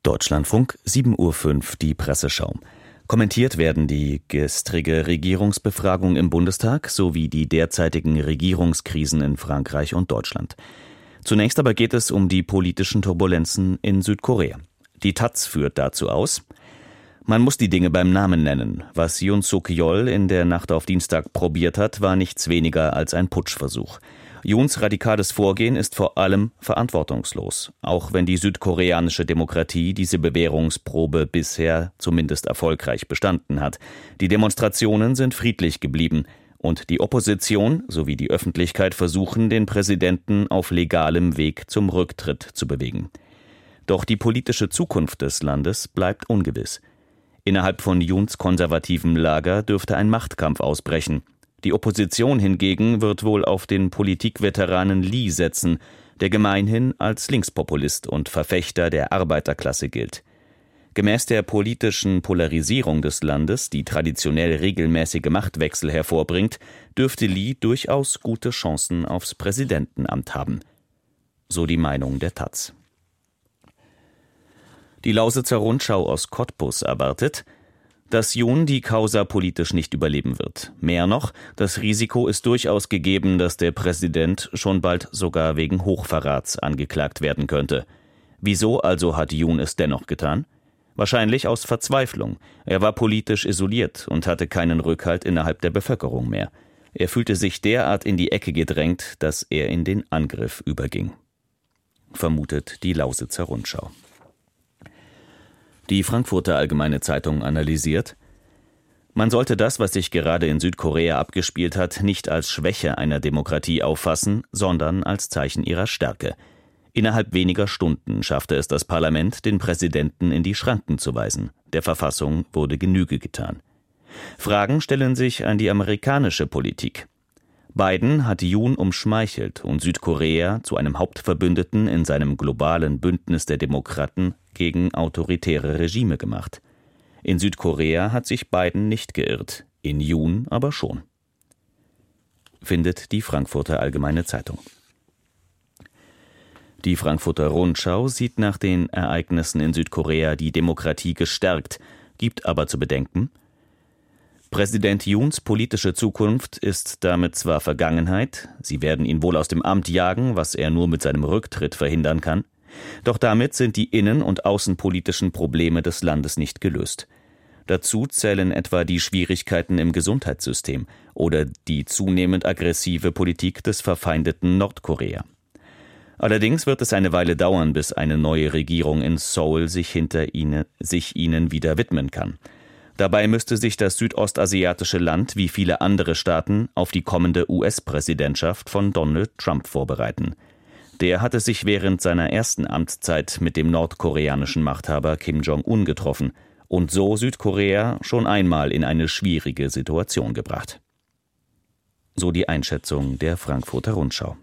Deutschlandfunk, 7:05 Uhr, die Presseschau. Kommentiert werden die gestrige Regierungsbefragung im Bundestag sowie die derzeitigen Regierungskrisen in Frankreich und Deutschland. Zunächst aber geht es um die politischen Turbulenzen in Südkorea. Die taz führt dazu aus: Man muss die Dinge beim Namen nennen. Was Yoon Suk-yeol in der Nacht auf Dienstag probiert hat, war nichts weniger als ein Putschversuch. Yoons radikales Vorgehen ist vor allem verantwortungslos, auch wenn die südkoreanische Demokratie diese Bewährungsprobe bisher zumindest erfolgreich bestanden hat. Die Demonstrationen sind friedlich geblieben und die Opposition sowie die Öffentlichkeit versuchen, den Präsidenten auf legalem Weg zum Rücktritt zu bewegen. Doch die politische Zukunft des Landes bleibt ungewiss. Innerhalb von Yoons konservativem Lager dürfte ein Machtkampf ausbrechen. Die Opposition hingegen wird wohl auf den Politikveteranen Lee setzen, der gemeinhin als Linkspopulist und Verfechter der Arbeiterklasse gilt. Gemäß der politischen Polarisierung des Landes, die traditionell regelmäßige Machtwechsel hervorbringt, dürfte Lee durchaus gute Chancen aufs Präsidentenamt haben. So die Meinung der taz. Die Lausitzer Rundschau aus Cottbus erwartet, dass Yoon die Causa politisch nicht überleben wird. Mehr noch, das Risiko ist durchaus gegeben, dass der Präsident schon bald sogar wegen Hochverrats angeklagt werden könnte. Wieso also hat Yoon es dennoch getan? Wahrscheinlich aus Verzweiflung. Er war politisch isoliert und hatte keinen Rückhalt innerhalb der Bevölkerung mehr. Er fühlte sich derart in die Ecke gedrängt, dass er in den Angriff überging. Vermutet die Lausitzer Rundschau. Die Frankfurter Allgemeine Zeitung analysiert: Man sollte das, was sich gerade in Südkorea abgespielt hat, nicht als Schwäche einer Demokratie auffassen, sondern als Zeichen ihrer Stärke. Innerhalb weniger Stunden schaffte es das Parlament, den Präsidenten in die Schranken zu weisen. Der Verfassung wurde Genüge getan. Fragen stellen sich an die amerikanische Politik. Biden hat Yoon umschmeichelt und Südkorea zu einem Hauptverbündeten in seinem globalen Bündnis der Demokraten gegen autoritäre Regime gemacht. In Südkorea hat sich Biden nicht geirrt, in Yoon aber schon. Findet die Frankfurter Allgemeine Zeitung. Die Frankfurter Rundschau sieht nach den Ereignissen in Südkorea die Demokratie gestärkt, gibt aber zu bedenken: Präsident Yoons politische Zukunft ist damit zwar Vergangenheit, sie werden ihn wohl aus dem Amt jagen, was er nur mit seinem Rücktritt verhindern kann, doch damit sind die innen- und außenpolitischen Probleme des Landes nicht gelöst. Dazu zählen etwa die Schwierigkeiten im Gesundheitssystem oder die zunehmend aggressive Politik des verfeindeten Nordkorea. Allerdings wird es eine Weile dauern, bis eine neue Regierung in Seoul sich ihnen wieder widmen kann. Dabei müsste sich das südostasiatische Land wie viele andere Staaten auf die kommende US-Präsidentschaft von Donald Trump vorbereiten. Der hatte sich während seiner ersten Amtszeit mit dem nordkoreanischen Machthaber Kim Jong-un getroffen und so Südkorea schon einmal in eine schwierige Situation gebracht. So die Einschätzung der Frankfurter Rundschau.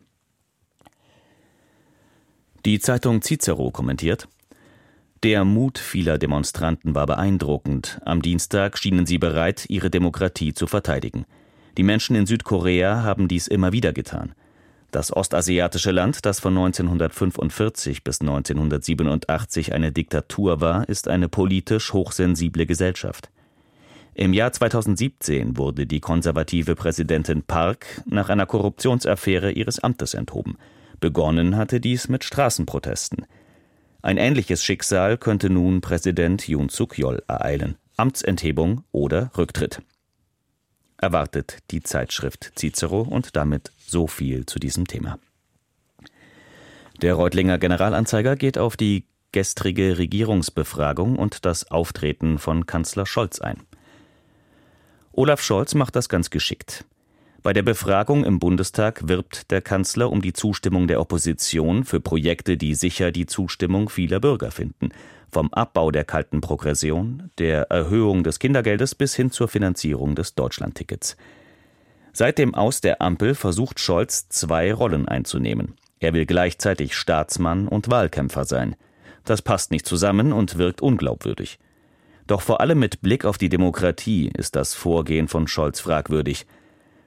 Die Zeitung Cicero kommentiert: Der Mut vieler Demonstranten war beeindruckend. Am Dienstag schienen sie bereit, ihre Demokratie zu verteidigen. Die Menschen in Südkorea haben dies immer wieder getan. Das ostasiatische Land, das von 1945 bis 1987 eine Diktatur war, ist eine politisch hochsensible Gesellschaft. Im Jahr 2017 wurde die konservative Präsidentin Park nach einer Korruptionsaffäre ihres Amtes enthoben. Begonnen hatte dies mit Straßenprotesten. Ein ähnliches Schicksal könnte nun Präsident Yoon Suk-yeol ereilen: Amtsenthebung oder Rücktritt. Erwartet die Zeitschrift Cicero und damit so viel zu diesem Thema. Der Reutlinger Generalanzeiger geht auf die gestrige Regierungsbefragung und das Auftreten von Kanzler Scholz ein. Olaf Scholz macht das ganz geschickt. Bei der Befragung im Bundestag wirbt der Kanzler um die Zustimmung der Opposition für Projekte, die sicher die Zustimmung vieler Bürger finden. Vom Abbau der kalten Progression, der Erhöhung des Kindergeldes bis hin zur Finanzierung des Deutschlandtickets. Seit dem Aus der Ampel versucht Scholz 2 Rollen einzunehmen. Er will gleichzeitig Staatsmann und Wahlkämpfer sein. Das passt nicht zusammen und wirkt unglaubwürdig. Doch vor allem mit Blick auf die Demokratie ist das Vorgehen von Scholz fragwürdig.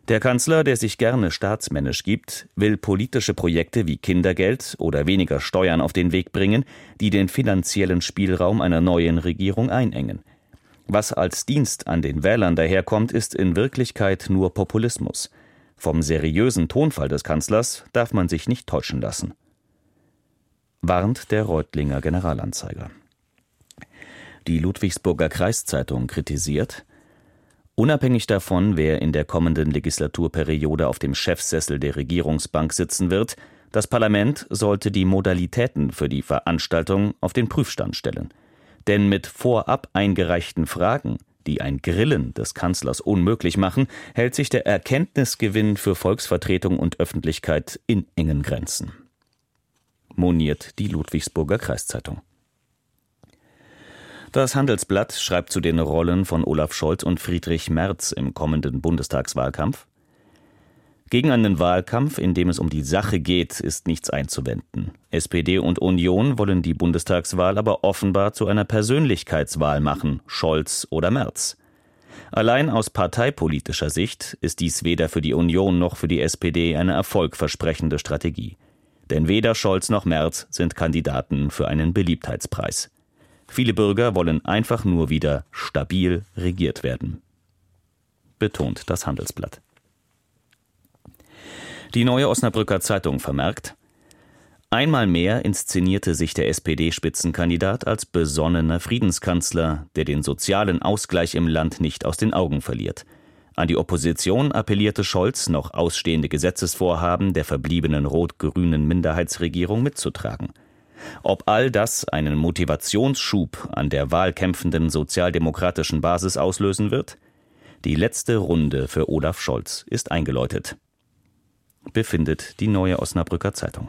Der Kanzler, der sich gerne staatsmännisch gibt, will politische Projekte wie Kindergeld oder weniger Steuern auf den Weg bringen, die den finanziellen Spielraum einer neuen Regierung einengen. Was als Dienst an den Wählern daherkommt, ist in Wirklichkeit nur Populismus. Vom seriösen Tonfall des Kanzlers darf man sich nicht täuschen lassen, warnt der Reutlinger Generalanzeiger. Die Ludwigsburger Kreiszeitung kritisiert: Unabhängig davon, wer in der kommenden Legislaturperiode auf dem Chefsessel der Regierungsbank sitzen wird, das Parlament sollte die Modalitäten für die Veranstaltung auf den Prüfstand stellen. Denn mit vorab eingereichten Fragen, die ein Grillen des Kanzlers unmöglich machen, hält sich der Erkenntnisgewinn für Volksvertretung und Öffentlichkeit in engen Grenzen, moniert die Ludwigsburger Kreiszeitung. Das Handelsblatt schreibt zu den Rollen von Olaf Scholz und Friedrich Merz im kommenden Bundestagswahlkampf: Gegen einen Wahlkampf, in dem es um die Sache geht, ist nichts einzuwenden. SPD und Union wollen die Bundestagswahl aber offenbar zu einer Persönlichkeitswahl machen, Scholz oder Merz. Allein aus parteipolitischer Sicht ist dies weder für die Union noch für die SPD eine erfolgversprechende Strategie. Denn weder Scholz noch Merz sind Kandidaten für einen Beliebtheitspreis. Viele Bürger wollen einfach nur wieder stabil regiert werden, betont das Handelsblatt. Die Neue Osnabrücker Zeitung vermerkt: Einmal mehr inszenierte sich der SPD-Spitzenkandidat als besonnener Friedenskanzler, der den sozialen Ausgleich im Land nicht aus den Augen verliert. An die Opposition appellierte Scholz, noch ausstehende Gesetzesvorhaben der verbliebenen rot-grünen Minderheitsregierung mitzutragen. Ob all das einen Motivationsschub an der wahlkämpfenden sozialdemokratischen Basis auslösen wird? Die letzte Runde für Olaf Scholz ist eingeläutet, befindet die Neue Osnabrücker Zeitung.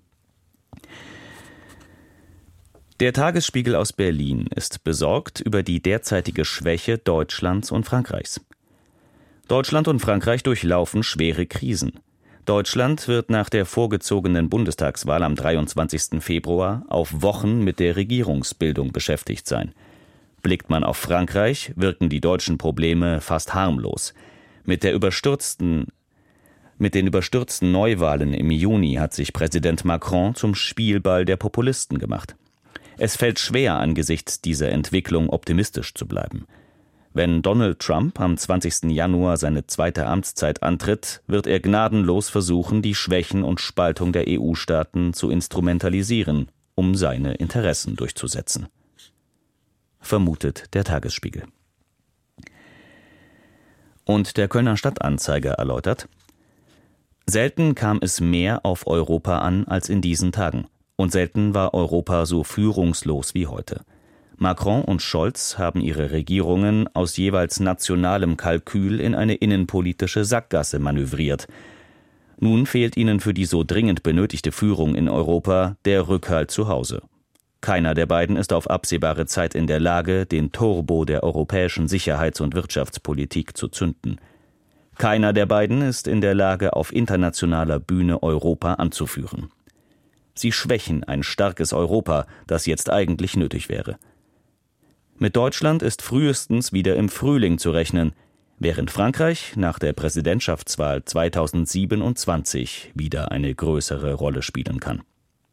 Der Tagesspiegel aus Berlin ist besorgt über die derzeitige Schwäche Deutschlands und Frankreichs. Deutschland und Frankreich durchlaufen schwere Krisen. Deutschland wird nach der vorgezogenen Bundestagswahl am 23. Februar auf Wochen mit der Regierungsbildung beschäftigt sein. Blickt man auf Frankreich, wirken die deutschen Probleme fast harmlos. Mit den überstürzten Neuwahlen im Juni hat sich Präsident Macron zum Spielball der Populisten gemacht. Es fällt schwer, angesichts dieser Entwicklung optimistisch zu bleiben. Wenn Donald Trump am 20. Januar seine zweite Amtszeit antritt, wird er gnadenlos versuchen, die Schwächen und Spaltung der EU-Staaten zu instrumentalisieren, um seine Interessen durchzusetzen, vermutet der Tagesspiegel. Und der Kölner Stadtanzeiger erläutert: Selten kam es mehr auf Europa an als in diesen Tagen. Und selten war Europa so führungslos wie heute. Macron und Scholz haben ihre Regierungen aus jeweils nationalem Kalkül in eine innenpolitische Sackgasse manövriert. Nun fehlt ihnen für die so dringend benötigte Führung in Europa der Rückhalt zu Hause. Keiner der beiden ist auf absehbare Zeit in der Lage, den Turbo der europäischen Sicherheits- und Wirtschaftspolitik zu zünden. Keiner der beiden ist in der Lage, auf internationaler Bühne Europa anzuführen. Sie schwächen ein starkes Europa, das jetzt eigentlich nötig wäre. Mit Deutschland ist frühestens wieder im Frühling zu rechnen, während Frankreich nach der Präsidentschaftswahl 2027 wieder eine größere Rolle spielen kann.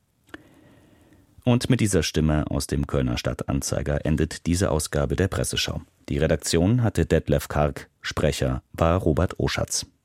Und mit dieser Stimme aus dem Kölner Stadtanzeiger endet diese Ausgabe der Presseschau. Die Redaktion hatte Detlef Karg, Sprecher war Robert Oschatz.